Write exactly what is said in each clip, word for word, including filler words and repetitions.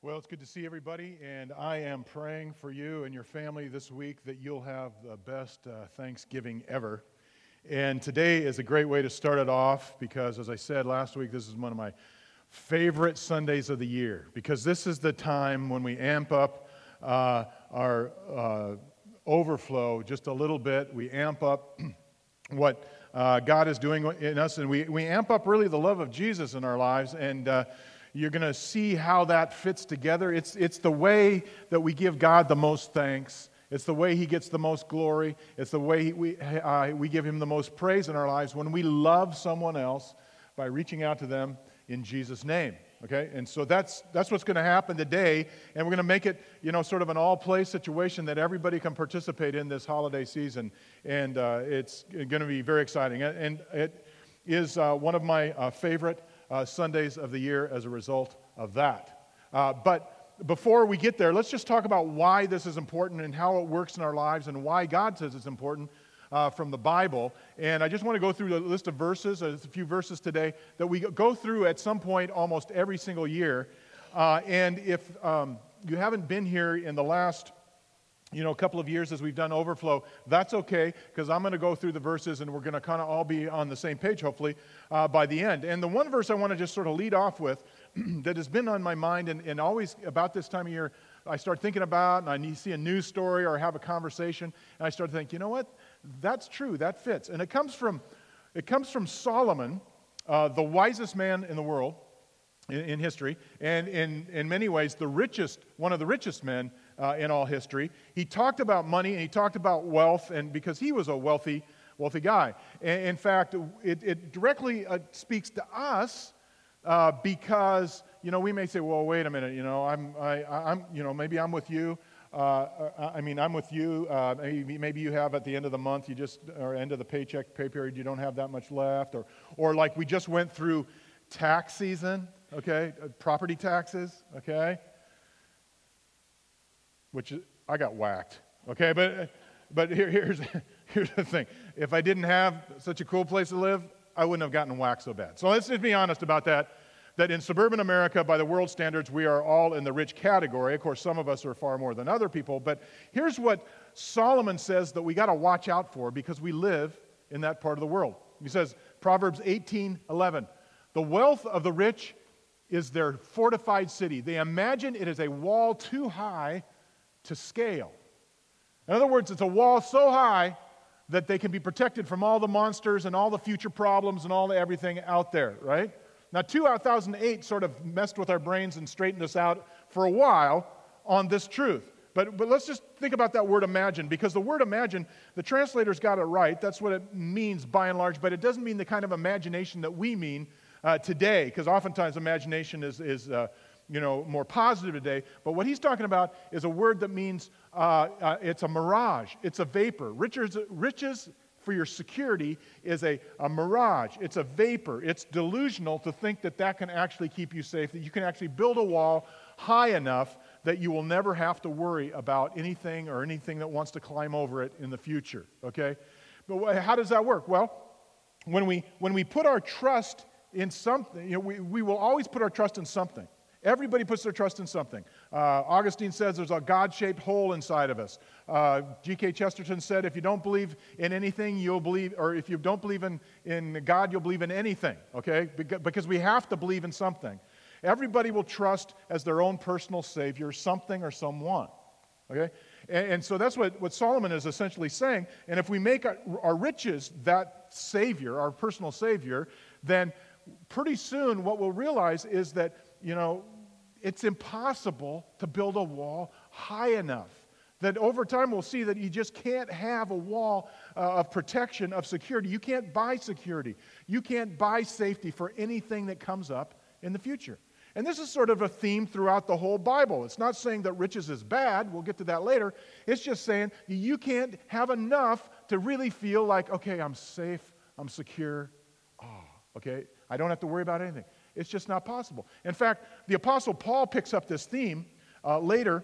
Well, it's good to see everybody, and I am praying for you and your family this week that you'll have the best uh, Thanksgiving ever. And today is a great way to start it off because, as I said last week, this is one of my favorite Sundays of the year because this is the time when we amp up uh, our uh, overflow just a little bit. We amp up what uh, God is doing in us, and we, we amp up really the love of Jesus in our lives, and uh, you're going to see how that fits together. It's, it's the way that we give God the most thanks. It's the way He gets the most glory. It's the way we, uh, we give Him the most praise in our lives when we love someone else by reaching out to them in Jesus' name. Okay? And so that's that's what's going to happen today, and we're going to make it, you know, sort of an all-play situation that everybody can participate in this holiday season, and uh, it's going to be very exciting. And it is uh, one of my uh, favorite Uh, Sundays of the year as a result of that. Uh, but before we get there, let's just talk about why this is important and how it works in our lives and why God says it's important uh, from the Bible. And I just want to go through the list of verses, a few verses today, that we go through at some point almost every single year. Uh, and if um, you haven't been here in the last you know, a couple of years as we've done Overflow, that's okay, because I'm going to go through the verses and we're going to kind of all be on the same page, hopefully, uh, by the end. And the one verse I want to just sort of lead off with that has been on my mind, and, and always about this time of year, I start thinking about, and I need, see a news story or have a conversation, and I start to think, you know what, that's true, that fits. And it comes from, it comes from Solomon, uh, the wisest man in the world, in, in history, and in, in many ways, the richest, one of the richest men Uh, in all history. He talked about money and he talked about wealth, and because he was a wealthy, wealthy guy. And in fact, it, it directly uh, speaks to us uh, because you know we may say, well, wait a minute, you know, I'm, I, I'm, you know, maybe I'm with you. Uh, I mean, I'm with you. Uh, maybe, maybe you have at the end of the month, you just, or end of the paycheck pay period, you don't have that much left, or, or like we just went through tax season, okay, uh, property taxes, okay. Which I got whacked, okay? But but here, here's here's the thing. If I didn't have such a cool place to live, I wouldn't have gotten whacked so bad. So let's just be honest about that, that in suburban America, by the world standards, we are all in the rich category. Of course, some of us are far more than other people. But here's what Solomon says that we got to watch out for because we live in that part of the world. He says, Proverbs eighteen eleven, the wealth of the rich is their fortified city. They imagine it is a wall too high to scale. In other words, it's a wall so high that they can be protected from all the monsters and all the future problems and all the everything out there, right? Now, two thousand eight sort of messed with our brains and straightened us out for a while on this truth. But, but let's just think about that word imagine, because the word imagine, the translators got it right. That's what it means by and large, but it doesn't mean the kind of imagination that we mean uh, today, because oftentimes imagination is, is uh, you know, more positive today. But what he's talking about is a word that means uh, uh, it's a mirage. It's a vapor. Riches, riches for your security is a, a mirage. It's a vapor. It's delusional to think that that can actually keep you safe, that you can actually build a wall high enough that you will never have to worry about anything or anything that wants to climb over it in the future, okay? But how does that work? Well, when we, when we put our trust in something, you know, we, we will always put our trust in something. Everybody puts their trust in something. Uh, Augustine says there's a God-shaped hole inside of us. Uh, G K Chesterton said if you don't believe in anything, you'll believe, or if you don't believe in, in God, you'll believe in anything, okay? Because we have to believe in something. Everybody will trust as their own personal savior something or someone, okay? And, and so that's what, what Solomon is essentially saying. And if we make our, our riches that savior, our personal savior, then pretty soon what we'll realize is that, you know, it's impossible to build a wall high enough. That over time we'll see that you just can't have a wall uh, of protection, of security. You can't buy security. You can't buy safety for anything that comes up in the future. And this is sort of a theme throughout the whole Bible. It's not saying that riches is bad. We'll get to that later. It's just saying you can't have enough to really feel like, okay, I'm safe, I'm secure. Oh, okay, I don't have to worry about anything. It's just not possible. In fact, the Apostle Paul picks up this theme uh, later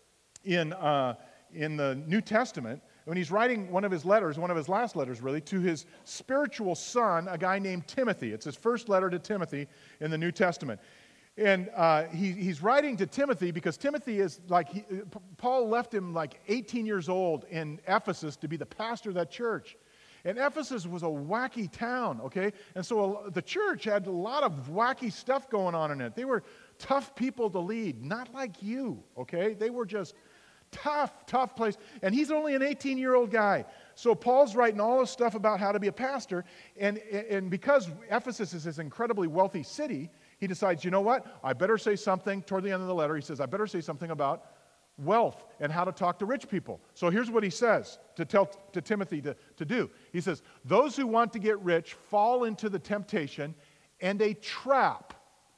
in, uh, in the New Testament when he's writing one of his letters, one of his last letters really, to his spiritual son, a guy named Timothy. It's his first letter to Timothy in the New Testament. And uh, he, he's writing to Timothy because Timothy is like, he, Paul left him like eighteen years old in Ephesus to be the pastor of that church. And Ephesus was a wacky town, okay? And so the church had a lot of wacky stuff going on in it. They were tough people to lead, not like you, okay? They were just tough, tough place. And he's only an eighteen-year-old guy. So Paul's writing all this stuff about how to be a pastor. And, and because Ephesus is this incredibly wealthy city, he decides, you know what? I better say something. Toward the end of the letter, he says, I better say something about wealth and how to talk to rich people. So here's what he says to tell to Timothy to, to do. He says, those who want to get rich fall into the temptation and a trap.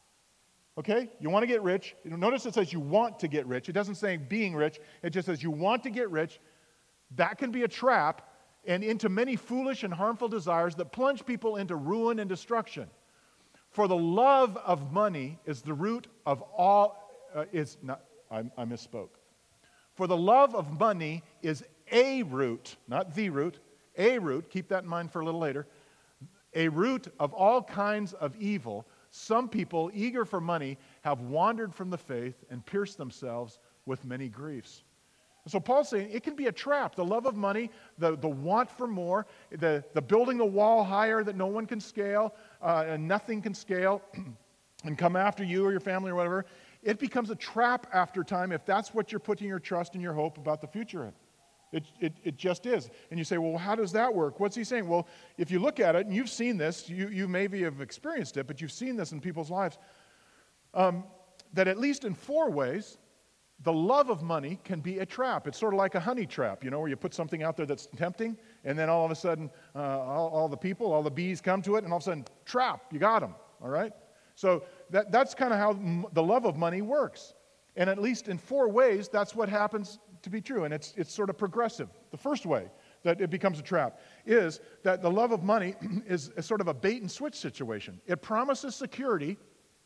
Okay? You want to get rich. Notice it says you want to get rich. It doesn't say being rich. It just says you want to get rich. That can be a trap and into many foolish and harmful desires that plunge people into ruin and destruction. For the love of money is the root of all, uh, is not, I, I misspoke. For the love of money is a root, not the root, a root, keep that in mind for a little later, a root of all kinds of evil. Some people, eager for money, have wandered from the faith and pierced themselves with many griefs. So Paul's saying it can be a trap. The love of money, the, the want for more, the, the building the wall higher that no one can scale, uh, and nothing can scale, and come after you or your family or whatever. It becomes a trap after time if that's what you're putting your trust and your hope about the future in. It, it, it just is. And you say, well, how does that work? What's he saying? Well, if you look at it, and you've seen this, you, you maybe have experienced it, but you've seen this in people's lives, um, that at least in four ways, the love of money can be a trap. It's sort of like a honey trap, you know, where you put something out there that's tempting, and then all of a sudden, uh, all, all the people, all the bees come to it, and all of a sudden, trap, you got them, all right? So that, that's kind of how m- the love of money works. And at least in four ways, that's what happens to be true, and it's, it's sort of progressive. The first way that it becomes a trap is that the love of money is, is sort of a bait and switch situation. It promises security,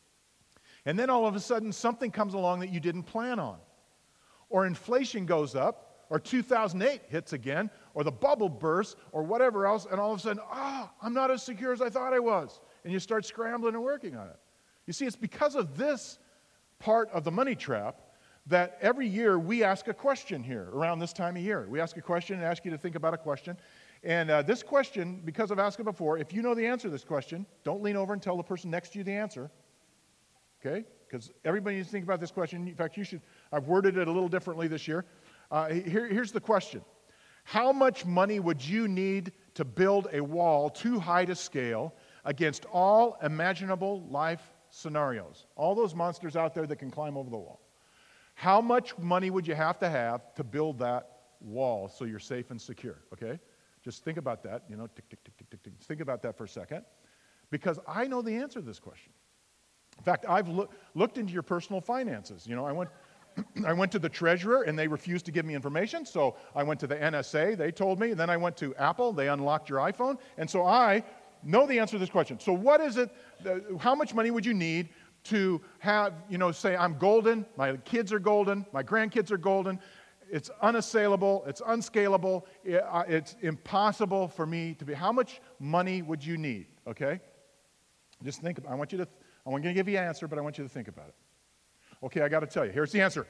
and then all of a sudden, something comes along that you didn't plan on. Or inflation goes up, or two thousand eight hits again, or the bubble bursts, or whatever else, and all of a sudden, ah, oh, I'm not as secure as I thought I was. And you start scrambling and working on it. You see, it's because of this part of the money trap that every year we ask a question here around this time of year. We ask a question and ask you to think about a question. And uh, this question, because I've asked it before, if you know the answer to this question, don't lean over and tell the person next to you the answer. Okay? Because everybody needs to think about this question. In fact, you should, I've worded it a little differently this year. Uh, here, here's the question. How much money would you need to build a wall too high to scale against all imaginable life scenarios? All those monsters out there that can climb over the wall. How much money would you have to have to build that wall so you're safe and secure? Okay? Just think about that. You know, tick, tick, tick, tick, tick, tick. Think about that for a second. Because I know the answer to this question. In fact, I've loo- looked into your personal finances. You know, I went, I went to the treasurer, and they refused to give me information. So I went to the N S A. They told me. And then I went to Apple. They unlocked your iPhone. And so I know the answer to this question. So what is it? Uh, how much money would you need to have, you know, say I'm golden, my kids are golden, my grandkids are golden. It's unassailable. It's unscalable. It, uh, it's impossible for me to be. How much money would you need? Okay? Just think. I want you to. I'm going to give you an answer, but I want you to think about it. Okay, I got to tell you. Here's the answer.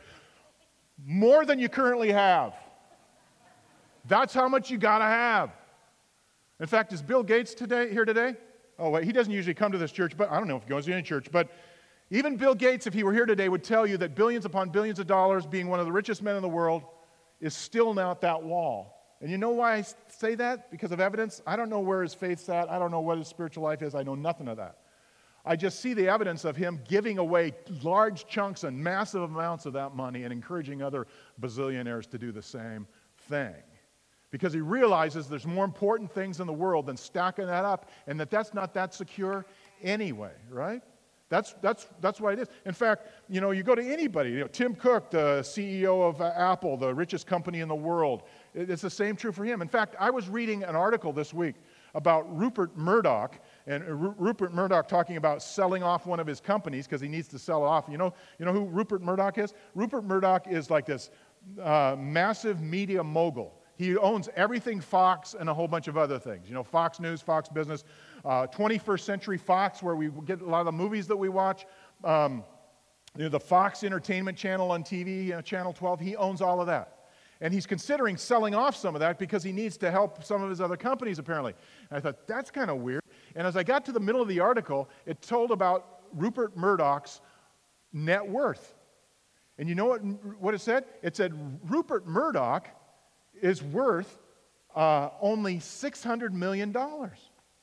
More than you currently have. That's how much you got to have. In fact, is Bill Gates today here today? Oh, wait, he doesn't usually come to this church, but I don't know if he goes to any church, but even Bill Gates, if he were here today, would tell you that billions upon billions of dollars, being one of the richest men in the world, is still not that wall. And you know why I say that? Because of evidence. I don't know where his faith's at. I don't know what his spiritual life is. I know nothing of that. I just see the evidence of him giving away large chunks and massive amounts of that money and encouraging other bazillionaires to do the same thing. Because he realizes there's more important things in the world than stacking that up, and that that's not that secure anyway, right? That's that's that's what it is. In fact, you know, you go to anybody, you know, Tim Cook, the C E O of uh, Apple, the richest company in the world, it, it's the same true for him. In fact, I was reading an article this week about Rupert Murdoch, and R- Rupert Murdoch talking about selling off one of his companies because he needs to sell it off. You know, you know who Rupert Murdoch is? Rupert Murdoch is like this uh, massive media mogul. He owns everything Fox and a whole bunch of other things. You know, Fox News, Fox Business, uh, twenty-first Century Fox, where we get a lot of the movies that we watch. Um, You know, the Fox Entertainment Channel on T V, you know, Channel twelve, he owns all of that. And he's considering selling off some of that because he needs to help some of his other companies, apparently. And I thought, that's kind of weird. And as I got to the middle of the article, it told about Rupert Murdoch's net worth. And you know what, what it said? It said Rupert Murdoch is worth uh, only six hundred million dollars.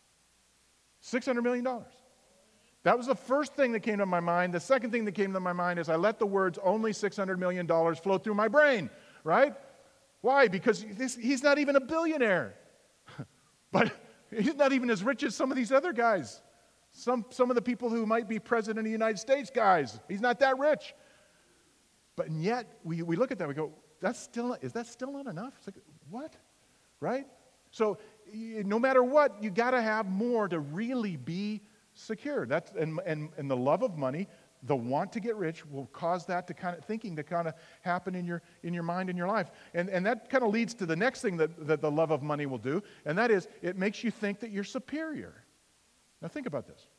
six hundred million dollars. That was the first thing that came to my mind. The second thing that came to my mind is I let the words only six hundred million dollars flow through my brain, right? Why? Because this, he's not even a billionaire. But he's not even as rich as some of these other guys. Some, some of the people who might be president of the United States guys. He's not that rich. But and yet, we, we look at that, we go, that's still, is that still not enough? It's like, what? Right? So no matter what, you got to have more to really be secure. That's, and, and, and the love of money, the want to get rich will cause that to kind of thinking to kind of happen in your in your mind, in your life. And, and that kind of leads to the next thing that, that the love of money will do, and that is it makes you think that you're superior. Now think about this.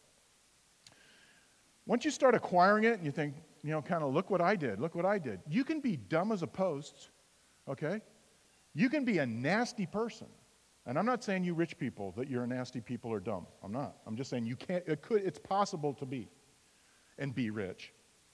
Once you start acquiring it and you think, you know, kind of look what I did, look what I did. You can be dumb as a post, okay? You can be a nasty person. And I'm not saying you rich people that you're a nasty people or dumb. I'm not. I'm just saying you can't, it could, it's possible to be and be rich.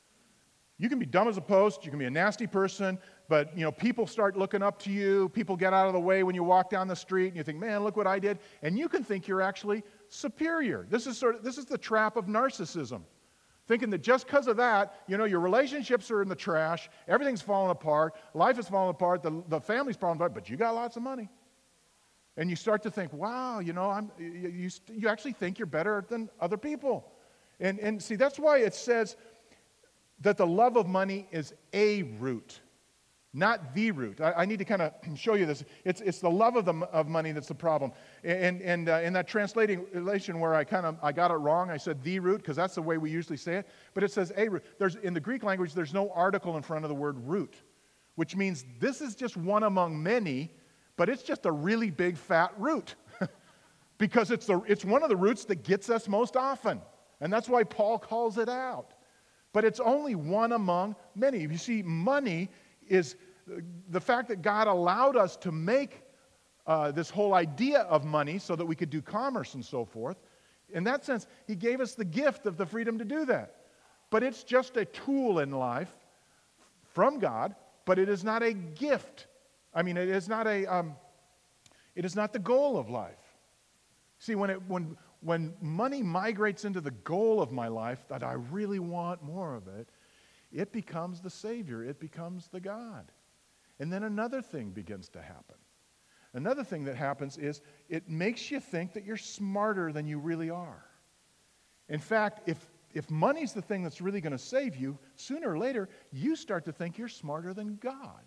You can be dumb as a post, you can be a nasty person, but you know, people start looking up to you, people get out of the way when you walk down the street and you think, man, look what I did, and you can think you're actually superior. This is sort of this is the trap of narcissism. Thinking that just because of that, you know, your relationships are in the trash, everything's falling apart, life is falling apart, the, the family's falling apart, but you got lots of money. And you start to think, wow, you know, I'm, you, you, you actually think you're better than other people. And, and see, that's why it says that the love of money is a root, not the root. I, I need to kind of show you this. It's, it's the love of, the, of money that's the problem. And, and uh, in that translation where I kind of I got it wrong, I said the root because that's the way we usually say it. But it says a root. There's, in the Greek language, there's no article in front of the word root, which means this is just one among many, but it's just a really big fat root because it's, the, it's one of the roots that gets us most often. And that's why Paul calls it out. But it's only one among many. You see, money is the fact that God allowed us to make uh, this whole idea of money so that we could do commerce and so forth. In that sense, he gave us the gift of the freedom to do that. But it's just a tool in life from God, but it is not a gift. I mean, it is not a, um, it is not the goal of life. See, when it, when, when money migrates into the goal of my life, that I really want more of it, it becomes the Savior. It becomes the God. And then another thing begins to happen. Another thing that happens is it makes you think that you're smarter than you really are. In fact, if, if money's the thing that's really going to save you, sooner or later, you start to think you're smarter than God.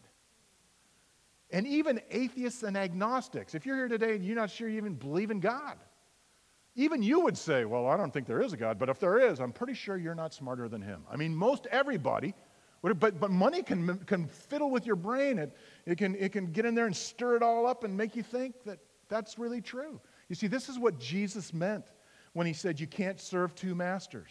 And even atheists and agnostics, if you're here today and you're not sure you even believe in God, even you would say, well, I don't think there is a God, but if there is, I'm pretty sure you're not smarter than him. I mean, most everybody, but, but money can, can fiddle with your brain. It, it, can, it can get in there and stir it all up and make you think that that's really true. You see, this is what Jesus meant when he said you can't serve two masters.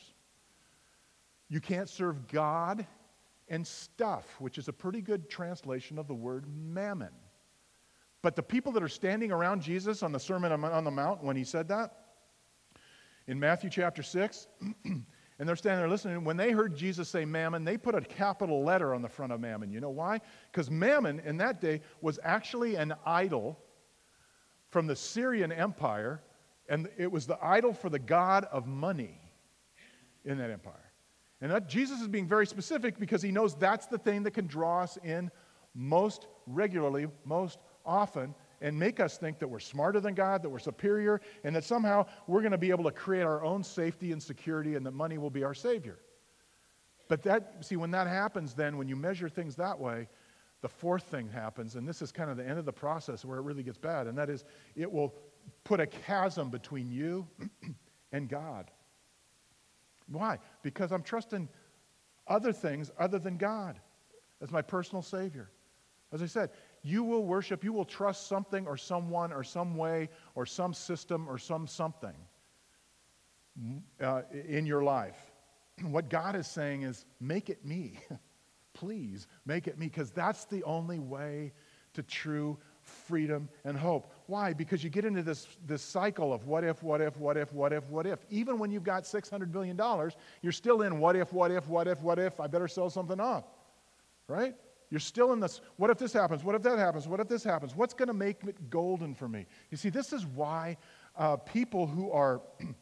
You can't serve God and stuff, which is a pretty good translation of the word mammon. But the people that are standing around Jesus on the Sermon on the Mount when he said that, in Matthew chapter six, and they're standing there listening, when they heard Jesus say mammon, they put a capital letter on the front of mammon. You know why? Because mammon in that day was actually an idol from the Syrian Empire, and it was the idol for the god of money in that empire. And that, Jesus is being very specific because he knows that's the thing that can draw us in most regularly, most often, and make us think that we're smarter than God, that we're superior, and that somehow we're going to be able to create our own safety and security and that money will be our savior. But that, see, when that happens then, when you measure things that way, the fourth thing happens, and this is kind of the end of the process where it really gets bad, and that is it will put a chasm between you and God. Why? Because I'm trusting other things other than God as my personal Savior. As I said, you will worship, you will trust something or someone or some way or some system or some something uh, in your life. what God is saying is, make it me. Please, make it me, because that's the only way to true freedom and hope. Why? Because you get into this, this cycle of what if, what if, what if, what if, what if. Even when you've got six hundred billion dollars, you're still in what if, what if, what if, what if, I better sell something off, right? You're still in this, what if this happens, what if that happens, what if this happens, what's going to make it golden for me? You see, this is why uh, people who are,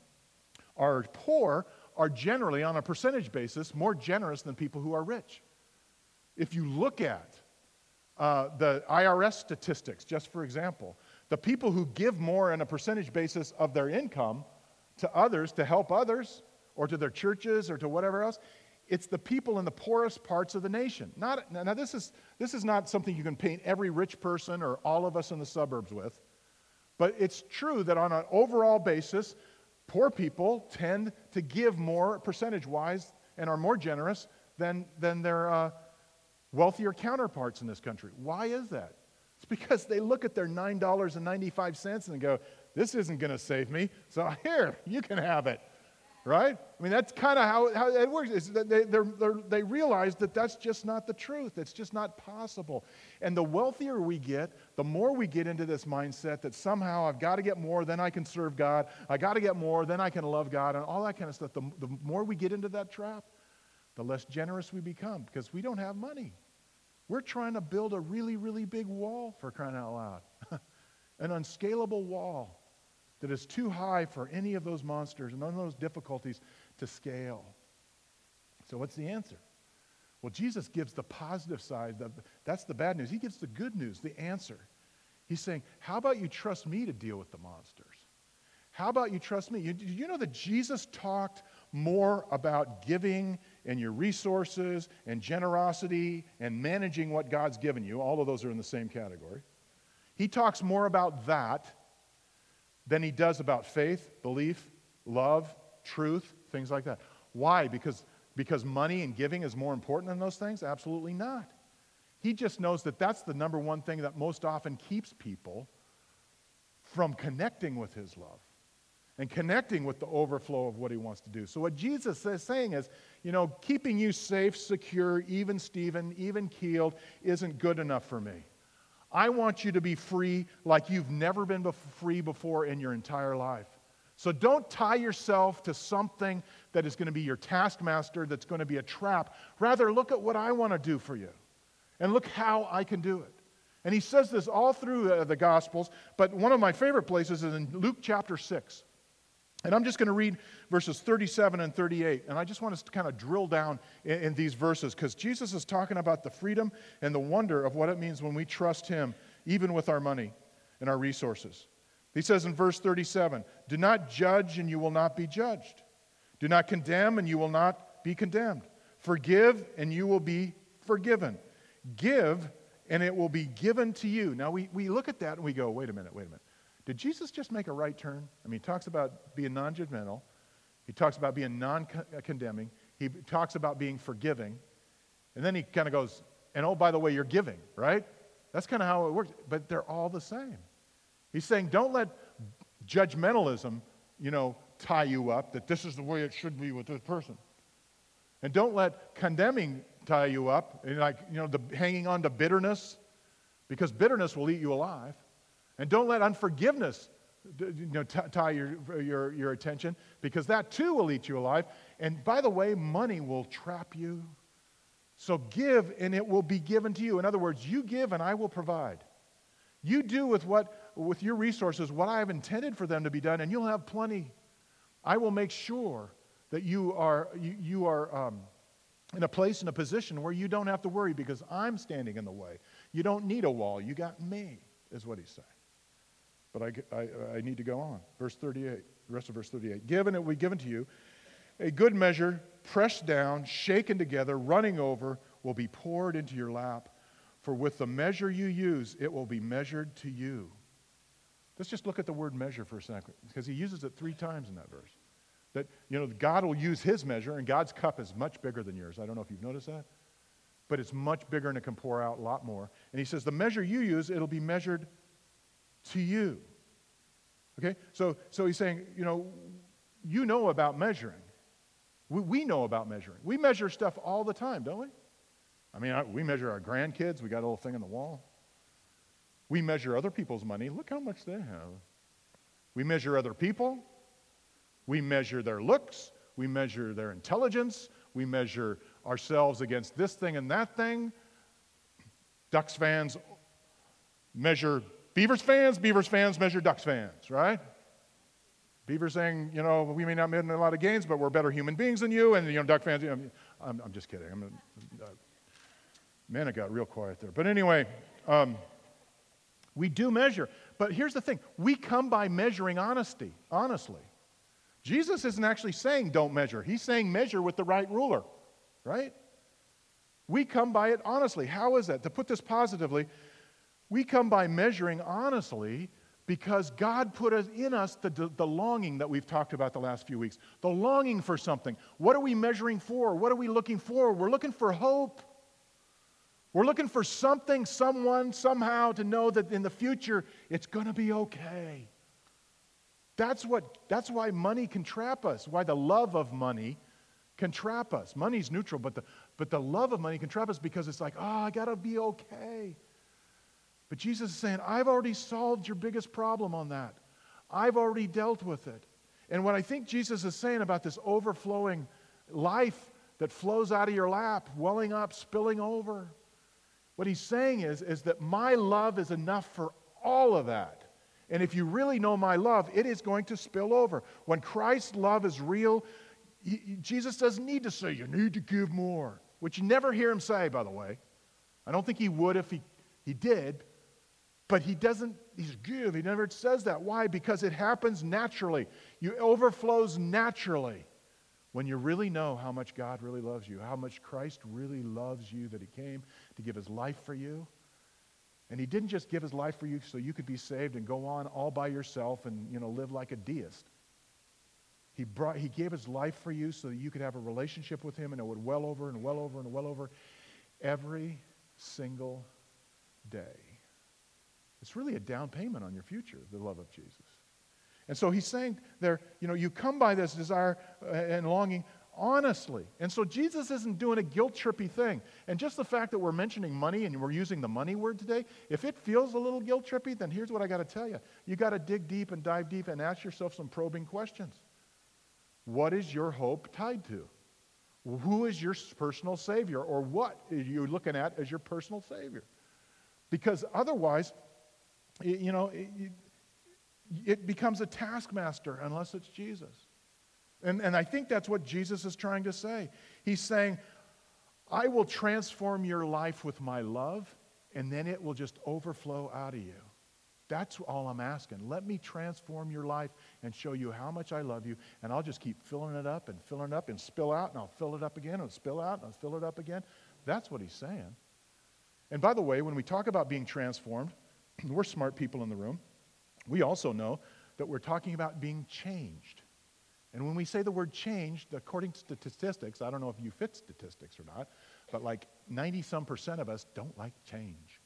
are poor are generally, on a percentage basis, more generous than people who are rich. If you look at uh, the I R S statistics, just for example, the people who give more on a percentage basis of their income to others, to help others, or to their churches, or to whatever else, it's the people in the poorest parts of the nation. Not, now, this is, this is not something you can paint every rich person or all of us in the suburbs with, but it's true that on an overall basis, poor people tend to give more percentage-wise and are more generous than, than their uh, wealthier counterparts in this country. Why is that? It's because they look at their nine dollars and ninety-five cents and go, this isn't going to save me, so here, you can have it. Right? I mean, that's kind of how, how it works. Is that they, they're, they're, they realize that that's just not the truth. It's just not possible. And the wealthier we get, the more we get into this mindset that somehow I've got to get more, then I can serve God. I got to get more, then I can love God, and all that kind of stuff. The, the more we get into that trap, the less generous we become because we don't have money. We're trying to build a really, really big wall, for crying out loud. An unscalable wall that is too high for any of those monsters and none of those difficulties to scale. So what's the answer? Well, Jesus gives the positive side. The, that's the bad news. He gives the good news, the answer. He's saying, how about you trust me to deal with the monsters? How about you trust me? You, you know that Jesus talked more about giving and your resources and generosity and managing what God's given you. All of those are in the same category. He talks more about that than he does about faith, belief, love, truth, things like that. Why? Because, because money and giving is more important than those things? Absolutely not. He just knows that that's the number one thing that most often keeps people from connecting with his love and connecting with the overflow of what he wants to do. So what Jesus is saying is, you know, keeping you safe, secure, even Steven, even keeled isn't good enough for me. I want you to be free like you've never been free before in your entire life. So don't tie yourself to something that is going to be your taskmaster, that's going to be a trap. Rather, look at what I want to do for you. And look how I can do it. And he says this all through uh, the Gospels, but one of my favorite places is in Luke chapter six. And I'm just going to read verses thirty-seven and thirty-eight. And I just want us to kind of drill down in, in these verses because Jesus is talking about the freedom and the wonder of what it means when we trust him, even with our money and our resources. He says in verse thirty-seven, do not judge and you will not be judged. Do not condemn and you will not be condemned. Forgive and you will be forgiven. Give and it will be given to you. Now we, we look at that and we go, wait a minute, wait a minute. Did Jesus just make a right turn? I mean, he talks about being non-judgmental. He talks about being non-condemning. He talks about being forgiving. And then he kind of goes, and oh, by the way, you're giving, right? That's kind of how it works. But they're all the same. He's saying, don't let judgmentalism, you know, tie you up, that this is the way it should be with this person. And don't let condemning tie you up, and like, you know, the hanging on to bitterness, because bitterness will eat you alive. And don't let unforgiveness you know, t- tie your, your, your attention, because that too will eat you alive. And by the way, money will trap you. So give and it will be given to you. In other words, you give and I will provide. You do with what with your resources what I have intended for them to be done, and you'll have plenty. I will make sure that you are you, you are um, in a place, in a position where you don't have to worry because I'm standing in the way. You don't need a wall. You got me, is what he's saying. But I, I, I need to go on. Verse thirty-eight, the rest of verse thirty-eight. Give and it will be given to you. A good measure, pressed down, shaken together, running over, will be poured into your lap. For with the measure you use, it will be measured to you. Let's just look at the word measure for a second, because he uses it three times in that verse. That, you know, God will use his measure, and God's cup is much bigger than yours. I don't know if you've noticed that. But it's much bigger and it can pour out a lot more. And he says, the measure you use, it'll be measured to you. Okay? So, so he's saying, you know, you know about measuring. We, we know about measuring. We measure stuff all the time, don't we? I mean, I, we measure our grandkids. We got a little thing on the wall. We measure other people's money. Look how much they have. We measure other people. We measure their looks. We measure their intelligence. We measure ourselves against this thing and that thing. Ducks fans measure Beavers fans. Beavers fans measure Ducks fans, right? Beavers saying, you know, we may not win a lot of games, but we're better human beings than you. And, you know, Duck fans, you know, I'm, I'm just kidding. I'm, uh, man, it got real quiet there. But anyway, um, we do measure. But here's the thing. We come by measuring honesty, honestly. Jesus isn't actually saying don't measure. He's saying measure with the right ruler, right? We come by it honestly. How is that? To put this positively, we come by measuring honestly because God put us in us the, the longing that we've talked about the last few weeks. The longing for something. What are we measuring for? What are we looking for? We're looking for hope. We're looking for something, someone, somehow to know that in the future it's going to be okay. That's what. That's why money can trap us, why the love of money can trap us. Money's neutral, but the, but the love of money can trap us because it's like, oh, I got to be okay. But Jesus is saying, I've already solved your biggest problem on that. I've already dealt with it. And what I think Jesus is saying about this overflowing life that flows out of your lap, welling up, spilling over, what he's saying is, is that my love is enough for all of that. And if you really know my love, it is going to spill over. When Christ's love is real, he, Jesus doesn't need to say, you need to give more, which you never hear him say, by the way. I don't think he would if he, he did. But he doesn't, he's give. He never says that. Why? Because it happens naturally. It overflows naturally when you really know how much God really loves you, how much Christ really loves you, that he came to give his life for you. And he didn't just give his life for you so you could be saved and go on all by yourself and, you know, live like a deist. He brought, he gave his life for you so that you could have a relationship with him and it would well over and well over and well over every single day. It's really a down payment on your future, the love of Jesus. And so he's saying there, you know, you come by this desire and longing honestly. And so Jesus isn't doing a guilt-trippy thing. And just the fact that we're mentioning money and we're using the money word today, if it feels a little guilt-trippy, then here's what I got to tell you. You got to dig deep and dive deep and ask yourself some probing questions. What is your hope tied to? Who is your personal Savior? Or what are you looking at as your personal Savior? Because otherwise, you know, it, it becomes a taskmaster unless it's Jesus. And, and I think that's what Jesus is trying to say. He's saying, I will transform your life with my love, and then it will just overflow out of you. That's all I'm asking. Let me transform your life and show you how much I love you, and I'll just keep filling it up and filling it up and spill out, and I'll fill it up again, and spill out, and I'll fill it up again. That's what he's saying. And by the way, when we talk about being transformed, we're smart people in the room. We also know that we're talking about being changed. And when we say the word changed, according to statistics, I don't know if you fit statistics or not, but like ninety-some percent of us don't like change.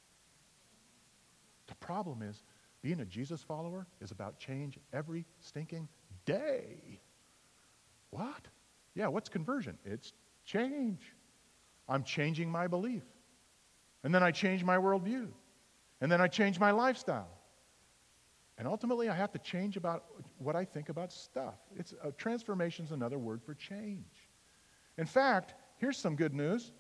The problem is, being a Jesus follower is about change every stinking day. What? Yeah, what's conversion? It's change. I'm changing my belief. And then I change my worldview. And then I change my lifestyle. And ultimately, I have to change about what I think about stuff. It's uh, transformation is another word for change. In fact, here's some good news.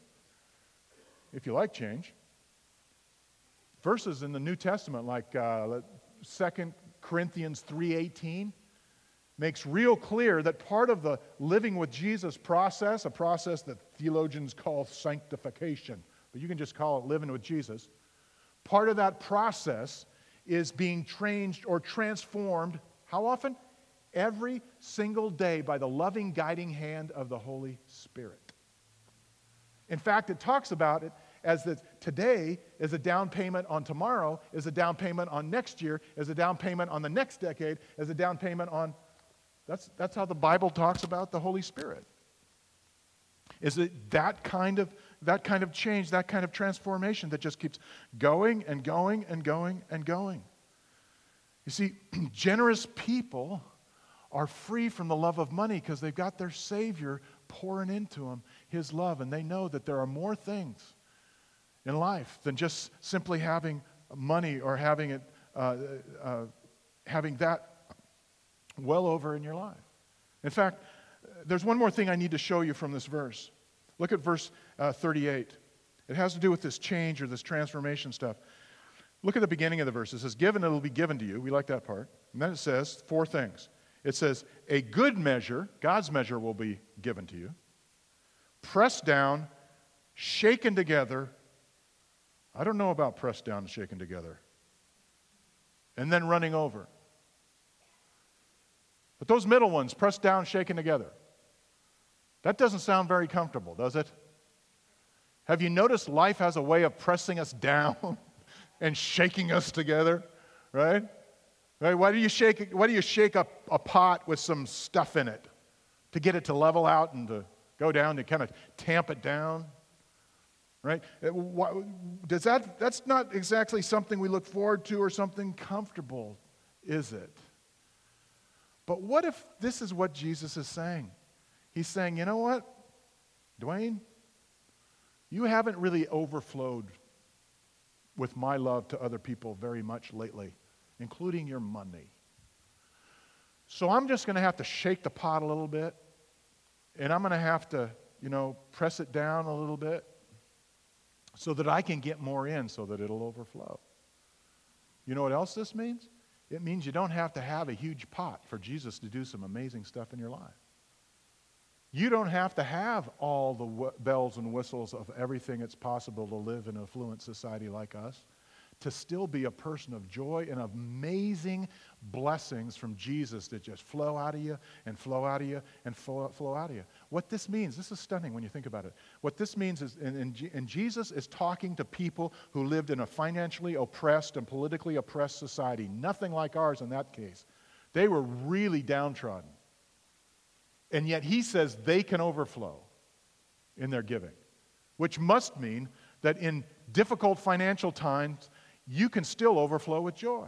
If you like change, verses in the New Testament, like uh, Second Corinthians three eighteen, makes real clear that part of the living with Jesus process, a process that theologians call sanctification, but you can just call it living with Jesus, part of that process is being changed or transformed, how often? Every single day by the loving guiding hand of the Holy Spirit. In fact, it talks about it as that today is a down payment on tomorrow, is a down payment on next year, is a down payment on the next decade, is a down payment on, that's, that's how the Bible talks about the Holy Spirit. Is it that kind of that kind of change, that kind of transformation that just keeps going and going and going and going? You see, generous people are free from the love of money because they've got their Savior pouring into them His love, and they know that there are more things in life than just simply having money or having it, uh, uh, having that well over in your life. In fact, there's one more thing I need to show you from this verse. Look at verse uh, thirty-eight. It has to do with this change or this transformation stuff. Look at the beginning of the verse. It says, given, it will be given to you. We like that part. And then it says four things. It says, a good measure, God's measure, will be given to you. Pressed down, shaken together. I don't know about pressed down and shaken together. And then running over. But those middle ones, pressed down, shaken together. That doesn't sound very comfortable, does it? Have you noticed life has a way of pressing us down and shaking us together, right? Right? Why do you shake? Why do you shake up a pot with some stuff in it to get it to level out and to go down, to kind of tamp it down, right? Does that? That's not exactly something we look forward to or something comfortable, is it? But what if this is what Jesus is saying? He's saying, you know what, Dwayne, you haven't really overflowed with my love to other people very much lately, including your money. So I'm just going to have to shake the pot a little bit, and I'm going to have to, you know, press it down a little bit so that I can get more in so that it'll overflow. You know what else this means? It means you don't have to have a huge pot for Jesus to do some amazing stuff in your life. You don't have to have all the w- bells and whistles of everything it's possible to live in an affluent society like us to still be a person of joy and of amazing blessings from Jesus that just flow out of you and flow out of you and flow, flow out of you. What this means, this is stunning when you think about it. What this means is, and, and, and Jesus is talking to people who lived in a financially oppressed and politically oppressed society, nothing like ours in that case. They were really downtrodden. And yet he says they can overflow in their giving, which must mean that in difficult financial times, you can still overflow with joy.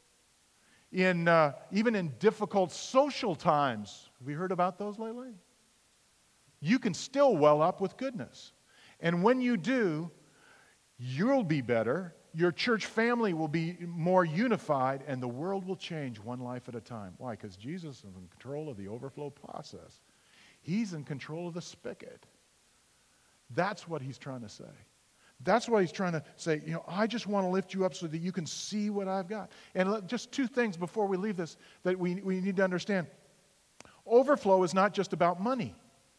In uh, even in difficult social times, have we heard about those lately? You can still well up with goodness. And when you do, you'll be better, your church family will be more unified, and the world will change one life at a time. Why? Because Jesus is in control of the overflow process. He's in control of the spigot. That's what he's trying to say. That's what he's trying to say. You know, I just want to lift you up so that you can see what I've got. And let, just two things before we leave this that we, we need to understand. Overflow is not just about money.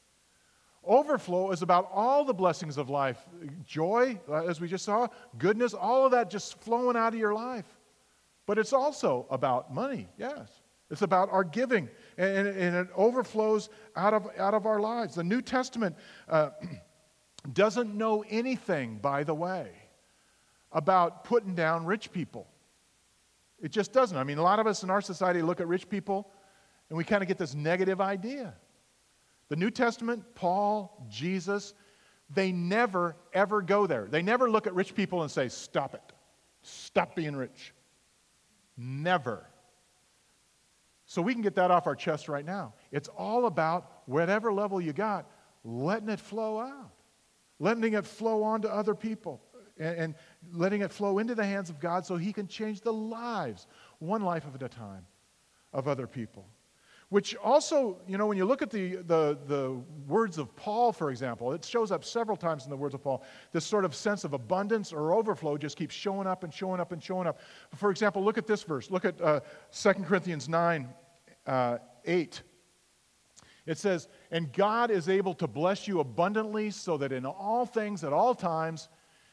Overflow is about all the blessings of life. Joy, as we just saw, goodness, all of that just flowing out of your life. But it's also about money, yes. It's about our giving, and, and it overflows out of, out of our lives. The New Testament uh, doesn't know anything, by the way, about putting down rich people. It just doesn't. I mean, a lot of us in our society look at rich people, and we kind of get this negative idea. The New Testament, Paul, Jesus, they never, ever go there. They never look at rich people and say, stop it. Stop being rich. Never. So we can get that off our chest right now. It's all about whatever level you got, letting it flow out. Letting it flow on to other people. And, and letting it flow into the hands of God so he can change the lives, one life at a time, of other people. Which also, you know, when you look at the, the, the words of Paul, for example, it shows up several times in the words of Paul. This sort of sense of abundance or overflow just keeps showing up and showing up and showing up. For example, look at this verse. Look at uh, Second Corinthians nine, uh, eight. It says, and God is able to bless you abundantly so that in all things, at all times,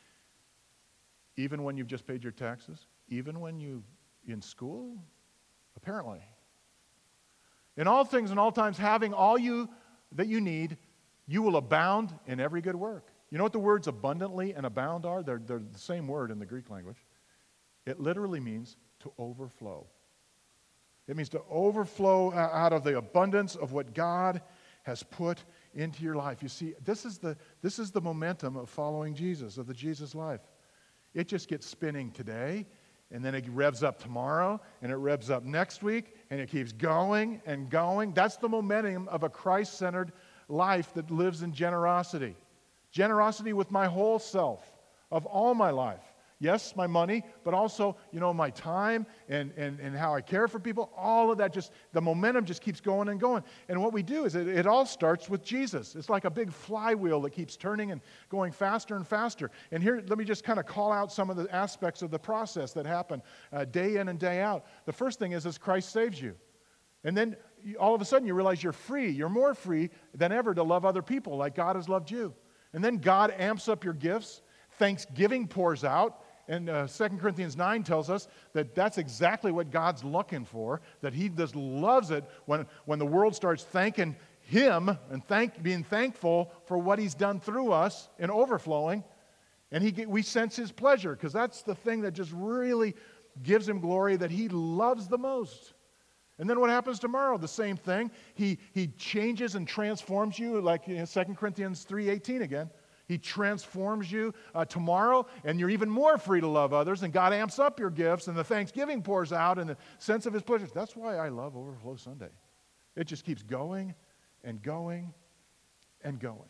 even when you've just paid your taxes, even when you're in school, apparently, in all things and all times, having all you that you need, you will abound in every good work. You know what the words abundantly and abound are? They're, they're the same word in the Greek language. It literally means to overflow. It means to overflow out of the abundance of what God has put into your life. You see, this is the, this is the momentum of following Jesus, of the Jesus life. It just gets spinning today, and then it revs up tomorrow, and it revs up next week, and it keeps going and going. That's the momentum of a Christ-centered life that lives in generosity. Generosity with my whole self, of all my life. Yes, my money, but also, you know, my time and, and, and how I care for people. All of that, just the momentum just keeps going and going. And what we do is it, it all starts with Jesus. It's like a big flywheel that keeps turning and going faster and faster. And here, let me just kind of call out some of the aspects of the process that happen uh, day in and day out. The first thing is, is Christ saves you. And then you, all of a sudden you realize you're free. You're more free than ever to love other people like God has loved you. And then God amps up your gifts. Thanksgiving pours out. And uh, Second Corinthians nine tells us that that's exactly what God's looking for, that he just loves it when, when the world starts thanking him and thank, being thankful for what he's done through us and overflowing. And he, we sense his pleasure, because that's the thing that just really gives him glory, that he loves the most. And then what happens tomorrow? The same thing. He, he changes and transforms you, like in Second Corinthians three eighteen again. He transforms you uh, tomorrow, and you're even more free to love others, and God amps up your gifts, and the Thanksgiving pours out, and the sense of his pleasure. That's why I love Overflow Sunday. It just keeps going and going and going.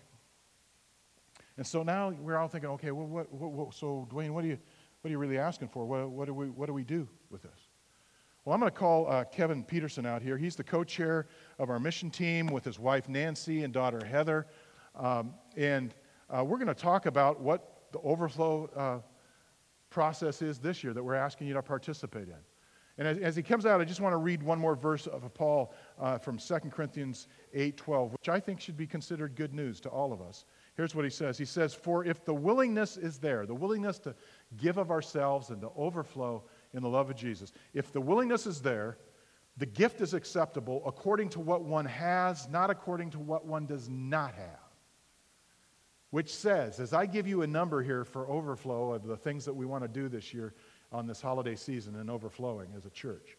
And so now we're all thinking, okay, well, what, what, what, so Dwayne, what are you, what are you really asking for? What, what, do we, what do we do with this? Well, I'm going to call uh, Kevin Peterson out here. He's the co-chair of our mission team with his wife Nancy and daughter Heather, um, and Uh, we're going to talk about what the overflow uh, process is this year that we're asking you to participate in. And as, as he comes out, I just want to read one more verse of Paul uh, from Second Corinthians eight twelve, which I think should be considered good news to all of us. Here's what he says. He says, "For if the willingness is there," the willingness to give of ourselves and to overflow in the love of Jesus, if the willingness is there, the gift is acceptable according to what one has, not according to what one does not have. Which says, as I give you a number here for overflow of the things that we want to do this year on this holiday season and overflowing as a church,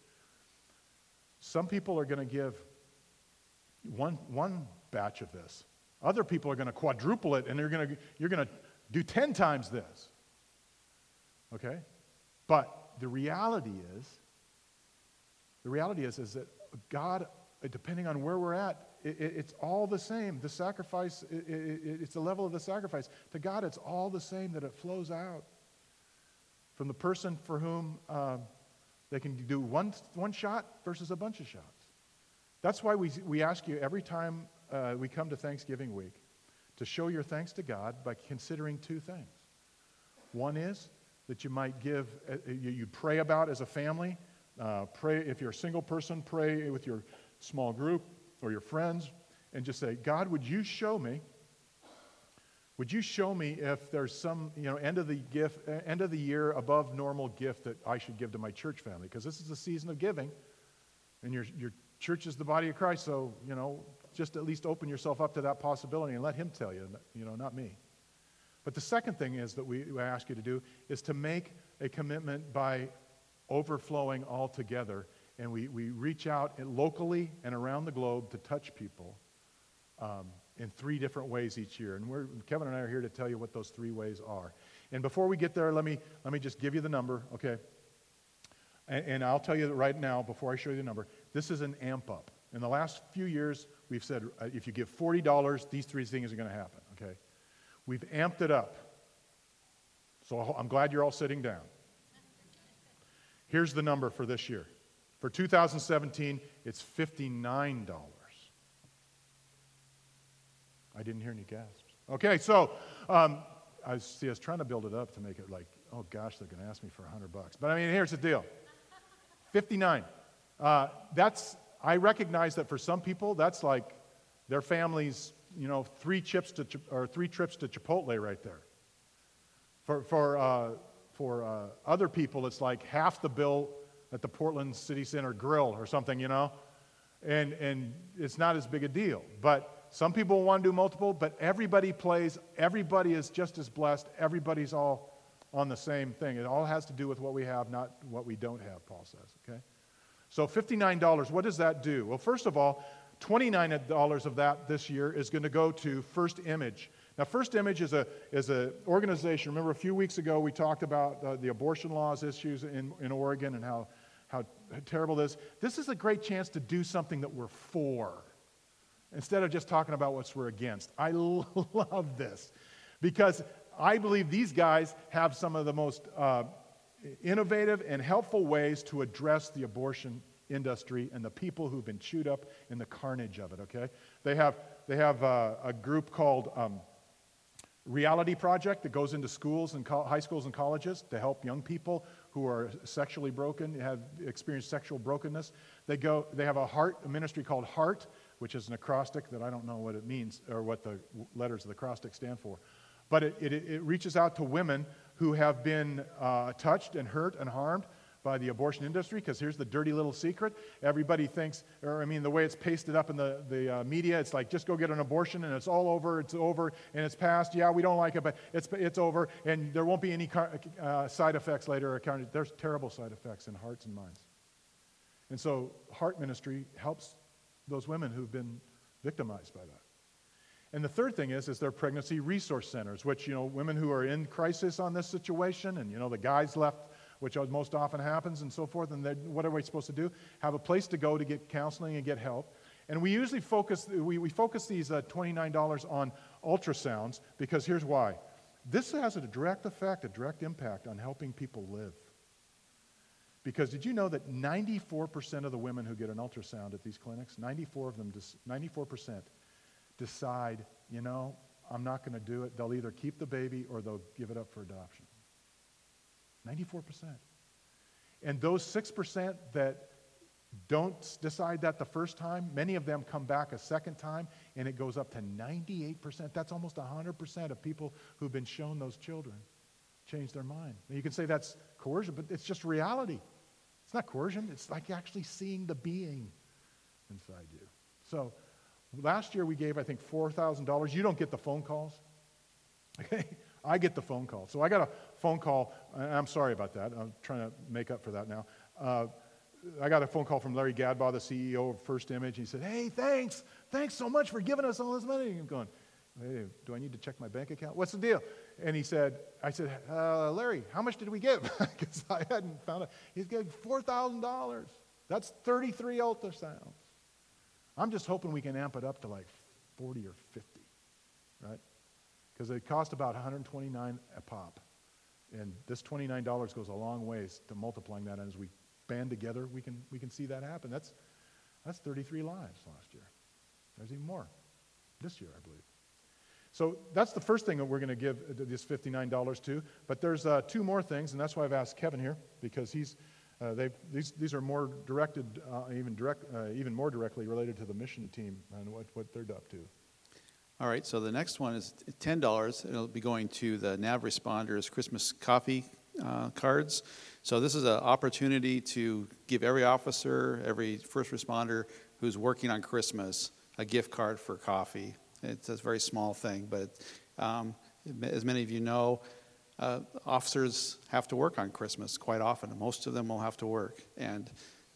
some people are going to give one, one batch of this. Other people are going to quadruple it, and you're going to, you're going to do ten times this. Okay? But the reality is, the reality is, is that God, depending on where we're at, It, it, it's all the same. The sacrifice, it, it, it's the level of the sacrifice. To God, it's all the same, that it flows out from the person for whom uh, they can do one, one shot versus a bunch of shots. That's why we, we ask you every time uh, we come to Thanksgiving week to show your thanks to God by considering two things. One is that you might give, uh, you, you pray about as a family. Uh, pray, if you're a single person, pray with your small group or your friends, and just say, God, would you show me, would you show me if there's some, you know, end of the gift, end of the year above normal gift that I should give to my church family? Because this is the season of giving, and your your church is the body of Christ, so, you know, just at least open yourself up to that possibility and let him tell you, you know, not me. But the second thing is that we, we ask you to do is to make a commitment by overflowing altogether. And we, we reach out locally and around the globe to touch people um, in three different ways each year. And we're, Kevin and I are here to tell you what those three ways are. And before we get there, let me let me just give you the number, okay? And, and I'll tell you that right now, before I show you the number, this is an amp up. In the last few years, we've said uh, if you give forty dollars, these three things are going to happen, okay? We've amped it up. So I'm glad you're all sitting down. Here's the number for this year. For two thousand seventeen, it's fifty-nine dollars. I didn't hear any gasps. Okay, so um, I was, see, I was trying to build it up to make it like, oh gosh, they're going to ask me for a hundred bucks. But I mean, here's the deal: fifty-nine. Uh, that's I recognize that for some people, that's like their family's, you know, three chips to or three trips to Chipotle right there. For for uh, for uh, other people, it's like half the bill at the Portland City Center Grill or something, you know, and and it's not as big a deal. But some people want to do multiple, but everybody plays, everybody is just as blessed, everybody's all on the same thing. It all has to do with what we have, not what we don't have, Paul says, okay? So fifty-nine dollars, what does that do? Well, first of all, twenty-nine dollars of that this year is going to go to First Image. Now, First Image is a is an organization. Remember, a few weeks ago we talked about uh, the abortion laws issues in, in Oregon and how, how terrible it is. This is a great chance to do something that we're for. instead of just talking about what we're against. I love this because I believe these guys have some of the most uh, innovative and helpful ways to address the abortion industry and the people who've been chewed up in the carnage of it, okay? They have, they have uh, a group called um, Reality Project that goes into schools and co- high schools and colleges to help young people who are sexually broken, have experienced sexual brokenness. They go. They have a heart a ministry called Heart, which is an acrostic that I don't know what it means or what the letters of the acrostic stand for. But it, it, it reaches out to women who have been uh, touched and hurt and harmed by the abortion industry, because here's the dirty little secret. Everybody thinks, or I mean, the way it's pasted up in the, the uh, media, it's like, just go get an abortion and it's all over, it's over, and it's passed. Yeah, we don't like it, but it's it's over, and there won't be any uh, side effects later. There's terrible side effects in hearts and minds. And so Heart Ministry helps those women who've been victimized by that. And the third thing is, is their pregnancy resource centers, which, you know, women who are in crisis on this situation, and, you know, the guys left, which most often happens and so forth, and what are we supposed to do? Have a place to go to get counseling and get help. And we usually focus, we, we focus these uh, twenty-nine dollars on ultrasounds, because here's why. This has a direct effect, a direct impact on helping people live. Because did you know that ninety-four percent of the women who get an ultrasound at these clinics, ninety-four of them, ninety-four percent decide, you know, I'm not going to do it. They'll either keep the baby or they'll give it up for adoption. ninety-four percent. And those six percent that don't decide that the first time, many of them come back a second time, and it goes up to ninety-eight percent. That's almost one hundred percent of people who've been shown those children change their mind. Now, you can say that's coercion, but it's just reality. It's not coercion. It's like actually seeing the being inside you. So last year we gave, I think, four thousand dollars. You don't get the phone calls. Okay? I get the phone call. So I got a phone call, and I'm sorry about that. I'm trying to make up for that now. Uh, I got a phone call from Larry Gadbaugh, the C E O of First Image. He said, hey, thanks. Thanks so much for giving us all this money. I'm going, hey, do I need to check my bank account? What's the deal? And he said, I said, uh, Larry, how much did we give? Because I hadn't found it. He's giving four thousand dollars. That's thirty-three ultrasounds. I'm just hoping we can amp it up to like forty or fifty, right? Because it cost about one hundred twenty-nine dollars a pop. And this twenty-nine dollars goes a long ways to multiplying that. And as we band together, we can we can see that happen. That's that's thirty-three lives last year. There's even more this year, I believe. So that's the first thing that we're going to give this fifty-nine dollars to. But there's uh, two more things, and that's why I've asked Kevin here, because he's uh, they these these are more directed, uh, even direct, uh, even more directly related to the mission team and what what they're up to. All right, so the next one is ten dollars. It'll be going to the N A V Responders Christmas coffee uh, cards. So this is an opportunity to give every officer, every first responder who's working on Christmas a gift card for coffee. It's a very small thing, but um, as many of you know, uh, officers have to work on Christmas quite often. Most of them will have to work. And,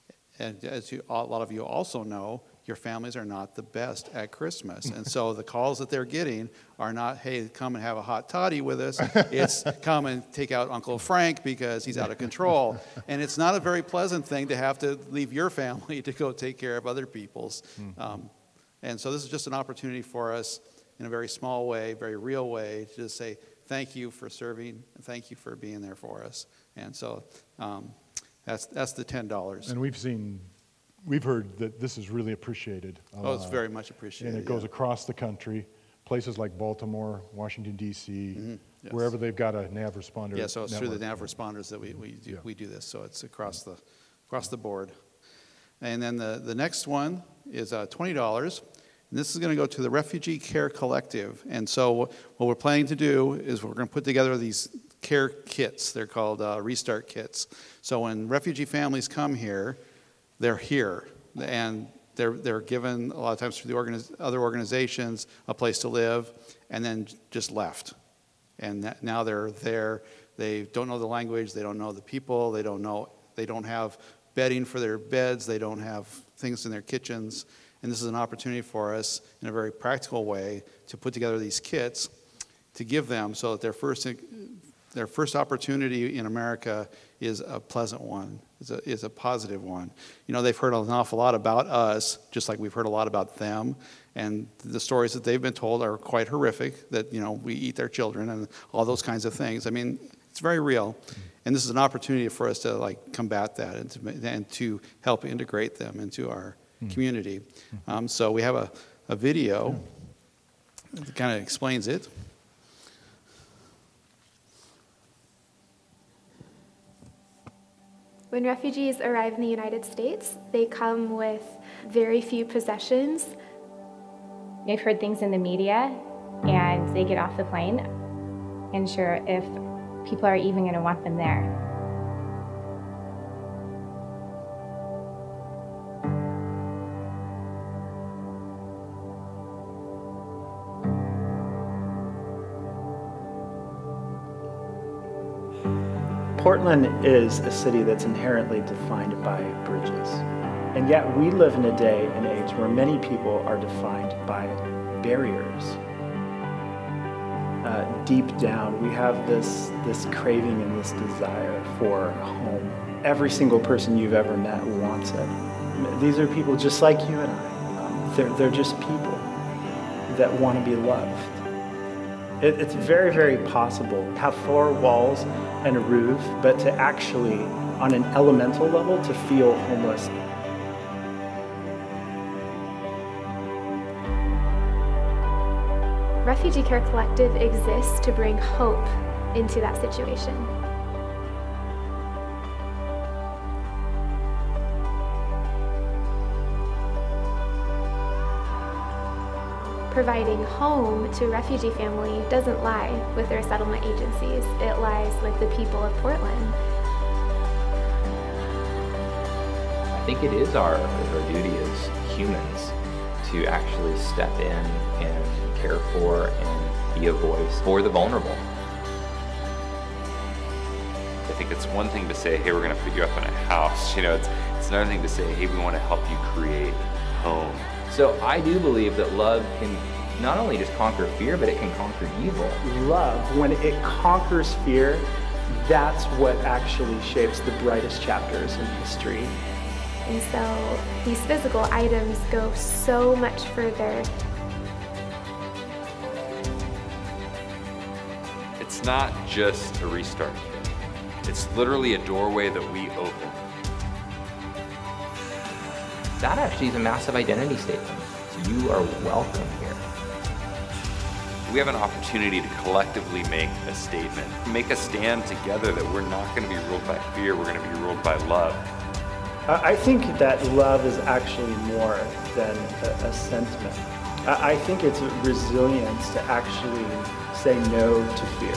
and as you, a lot of you also know, your families are not the best at Christmas. And so the calls that they're getting are not, hey, come and have a hot toddy with us. It's come and take out Uncle Frank because he's out of control. And it's not a very pleasant thing to have to leave your family to go take care of other people's. Um, and so this is just an opportunity for us in a very small way, very real way, to just say thank you for serving and thank you for being there for us. And so um, that's that's the ten dollars. And we've seen... We've heard that this is really appreciated. Oh, it's very much appreciated. And it goes yeah. across the country, places like Baltimore, Washington, D C, Mm-hmm. Yes. wherever they've got a N A V responder. Yeah, so it's network. through the N A V responders that we, we, do, Yeah. we do this. So it's across the across the board. And then the, the next one is uh, twenty dollars. And this is going to go to the Refugee Care Collective. And so what we're planning to do is we're going to put together these care kits. They're called uh, Restart Kits. So when refugee families come here, they're here, and they're they're given a lot of times through the organiz- other organizations a place to live, and then just left. And that, now they're there. They don't know the language. They don't know the people. They don't know. They don't have bedding for their beds. They don't have things in their kitchens. And this is an opportunity for us, in a very practical way, to put together these kits to give them, so that their first their first opportunity in America is a pleasant one, is a, is a positive one. You know, they've heard an awful lot about us, just like we've heard a lot about them. And the stories that they've been told are quite horrific, that, you know, we eat their children and all those kinds of things. I mean, it's very real. And this is an opportunity for us to, like, combat that and to, and to help integrate them into our mm. community. Um, so we have a, a video that kind of explains it. When refugees arrive in the United States, they come with very few possessions. They've heard things in the media, and they get off the plane, and sure if people are even going to want them there. Portland is a city that's inherently defined by bridges. And yet we live in a day and age where many people are defined by barriers. Uh, deep down, we have this, this craving and this desire for home. Every single person you've ever met wants it. These are people just like you and I. Um, they're, they're just people that want to be loved. It, it's very, very possible to have four walls and a roof, but to actually, on an elemental level, to feel homeless. Refugee Care Collective exists to bring hope into that situation. Providing home to a refugee family doesn't lie with their settlement agencies. It lies with the people of Portland. I think it is our, our duty as humans to actually step in and care for and be a voice for the vulnerable. I think it's one thing to say, hey, we're going to put you up in a house. You know, it's, it's another thing to say, hey, we want to help you create home. So I do believe that love can not only just conquer fear, but it can conquer evil. Love, when it conquers fear, that's what actually shapes the brightest chapters in history. And so these physical items go so much further. It's not just a restart kit. It's literally a doorway that we open. That actually is a massive identity statement. So you are welcome here. We have an opportunity to collectively make a statement, make a stand together that we're not going to be ruled by fear, we're going to be ruled by love. I think that love is actually more than a, a sentiment. I think it's resilience to actually say no to fear.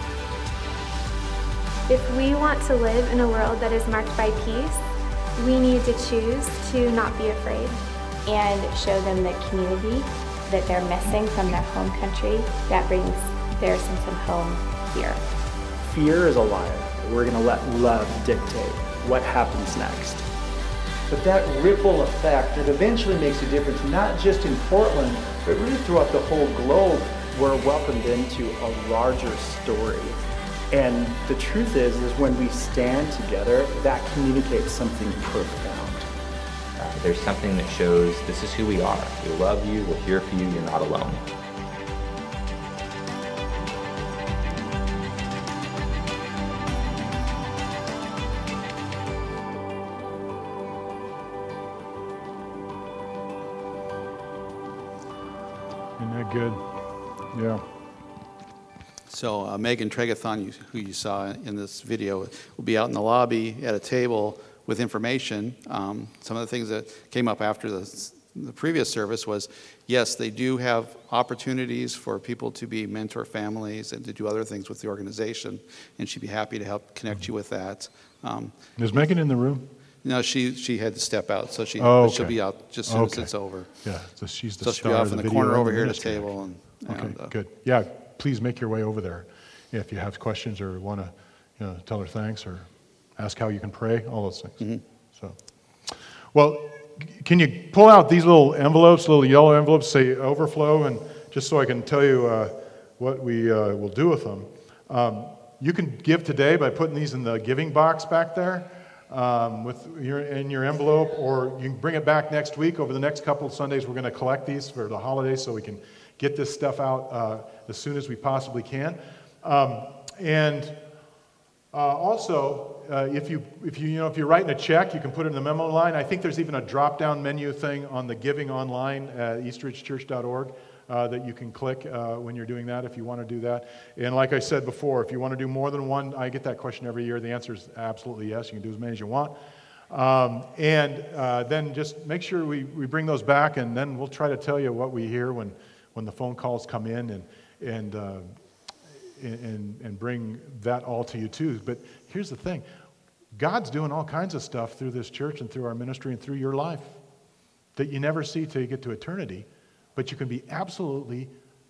If we want to live in a world that is marked by peace, we need to choose to not be afraid. And show them the community that they're missing from their home country that brings their sense of home here. Fear is a liar. We're going to let love dictate what happens next. But that ripple effect, it eventually makes a difference, not just in Portland, but really throughout the whole globe. We're welcomed into a larger story. And the truth is, is when we stand together, that communicates something profound. Uh, there's something that shows this is who we are. We love you, we're here for you, you're not alone. Isn't that good? Yeah. So uh, Megan Tregathon, you, who you saw in this video, will be out in the lobby at a table with information. Um, some of the things that came up after the, the previous service was, yes, they do have opportunities for people to be mentor families and to do other things with the organization, and she'd be happy to help connect you with that. Um, Is Megan in the room? no, she she had to step out, so she Oh, but she'll okay. be out just as soon Okay. as it's over. Yeah, so she's the So she'll star be of off in the video corner and over here at the ministry. table. And, Okay, and, uh, good. Yeah, please make your way over there. If you have questions or want to, you know, tell her thanks or ask how you can pray, all those things. Mm-hmm. So, well, c- can you pull out these little envelopes, little yellow envelopes, say overflow, and just so I can tell you uh, what we uh, will do with them. Um, you can give today by putting these in the giving box back there um, with your in your envelope, or you can bring it back next week. Over the next couple of Sundays, we're going to collect these for the holidays so we can get this stuff out uh, as soon as we possibly can. Um, and uh, also, uh, if you if you you know if you're writing a check, you can put it in the memo line. I think there's even a drop-down menu thing on the giving online at eastridge church dot org. Uh, that you can click uh, when you're doing that if you want to do that. And like I said before, if you want to do more than one, I get that question every year. The answer is absolutely yes. You can do as many as you want. Um, and uh, then just make sure we, we bring those back, and then we'll try to tell you what we hear when, when the phone calls come in, and, and, uh, and, and bring that all to you too. But here's the thing. God's doing all kinds of stuff through this church and through our ministry and through your life that you never see till you get to eternity. But you can be absolutely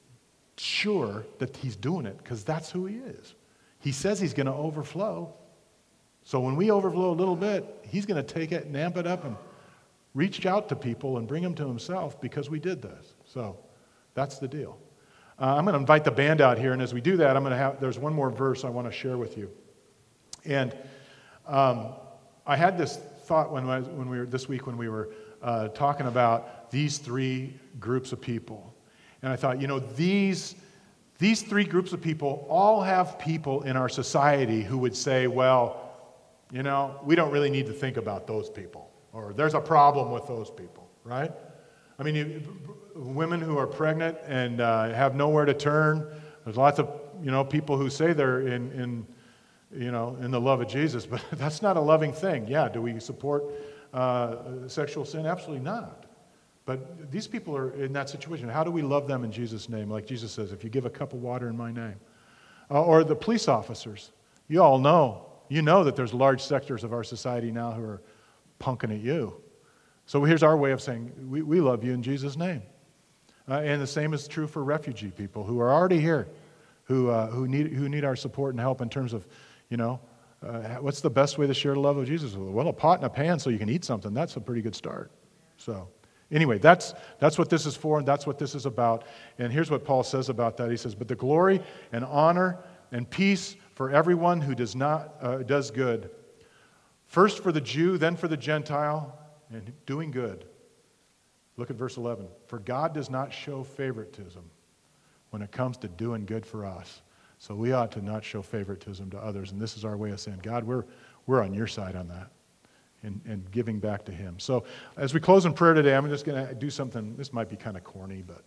sure that he's doing it because that's who he is. He says he's going to overflow. So when we overflow a little bit, he's going to take it and amp it up and reach out to people and bring them to himself because we did this. So that's the deal. Uh, I'm going to invite the band out here, and as we do that, I'm going to have, there's one more verse I want to share with you. And um, I had this thought when, I, when we were, this week when we were uh, talking about these three groups of people. And I thought, you know, these, these three groups of people all have people in our society who would say, well, you know, we don't really need to think about those people, or there's a problem with those people, right? I mean, you, women who are pregnant and uh, have nowhere to turn, there's lots of, you know, people who say they're in, in, you know, in the love of Jesus, but that's not a loving thing. Yeah, do we support uh, sexual sin? Absolutely not. But these people are in that situation. How do we love them in Jesus' name? Like Jesus says, if you give a cup of water in my name. Uh, or the police officers. You all know. You know that there's large sectors of our society now who are punking at you. So here's our way of saying, we, we love you in Jesus' name. Uh, and the same is true for refugee people who are already here, who uh, who need who need our support and help in terms of, you know, uh, what's the best way to share the love of Jesus? Well, a pot and a pan so you can eat something. That's a pretty good start. So anyway, that's that's what this is for, and that's what this is about. And here's what Paul says about that. He says, but the glory and honor and peace for everyone who does not uh, does good. First for the Jew, then for the Gentile, and doing good. Look at verse eleven. For God does not show favoritism when it comes to doing good for us. So we ought to not show favoritism to others. And this is our way of saying, God, we're we're on your side on that. And, and giving back to him. So as we close in prayer today, I'm just going to do something. This might be kind of corny, but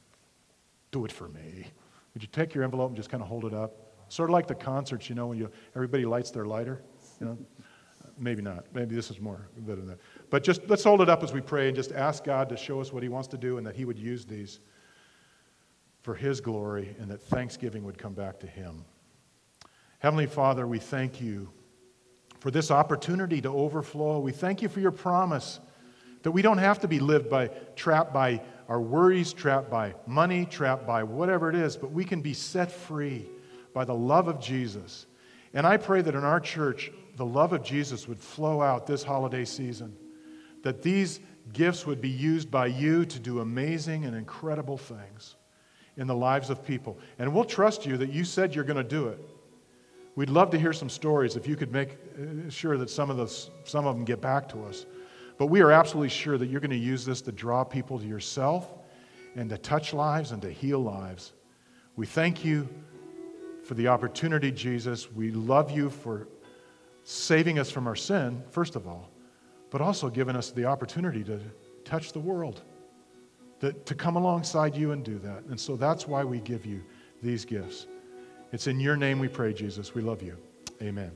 do it for me. Would you take your envelope and just kind of hold it up? Sort of like the concerts, you know, when you everybody lights their lighter. You know, maybe not. Maybe this is more better than that. But just let's hold it up as we pray and just ask God to show us what he wants to do and that he would use these for his glory and that thanksgiving would come back to him. Heavenly Father, we thank you for this opportunity to overflow. We thank you for your promise that we don't have to be lived by, trapped by our worries, trapped by money, trapped by whatever it is, but we can be set free by the love of Jesus. And I pray that in our church, the love of Jesus would flow out this holiday season, that these gifts would be used by you to do amazing and incredible things in the lives of people. And we'll trust you that you said you're going to do it. We'd love to hear some stories if you could make sure that some of those, some of them get back to us. But we are absolutely sure that you're going to use this to draw people to yourself and to touch lives and to heal lives. We thank you for the opportunity, Jesus. We love you for saving us from our sin, first of all, but also giving us the opportunity to touch the world, to, to come alongside you and do that. And so that's why we give you these gifts. It's in your name we pray, Jesus. We love you. Amen.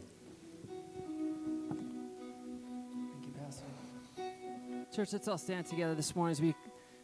Thank you, Pastor. Church, let's all stand together this morning as we